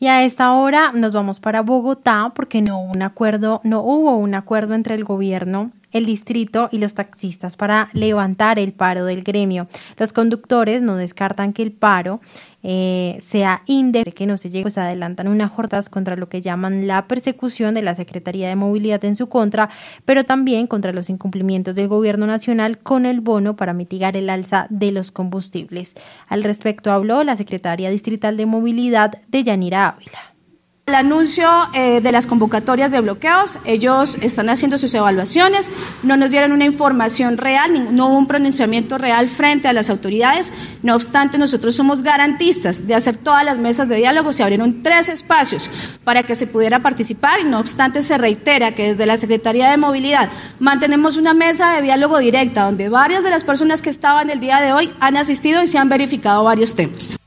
Y a esta hora nos vamos para Bogotá porque no hubo un acuerdo entre el gobierno, el distrito y los taxistas para levantar el paro del gremio. Los conductores no descartan que el paro sea indefinido, que no se llegue, pues adelantan unas jornadas contra lo que llaman la persecución de la Secretaría de Movilidad en su contra, pero también contra los incumplimientos del gobierno nacional con el bono para mitigar el alza de los combustibles. Al respecto habló la secretaria distrital de Movilidad, Deyanira Ávila. El anuncio de las convocatorias de bloqueos, ellos están haciendo sus evaluaciones, no nos dieron una información real, no hubo un pronunciamiento real frente a las autoridades. No obstante, nosotros somos garantistas de hacer todas las mesas de diálogo. Se abrieron 3 espacios para que se pudiera participar y no obstante se reitera que desde la Secretaría de Movilidad mantenemos una mesa de diálogo directa donde varias de las personas que estaban el día de hoy han asistido y se han verificado varios temas.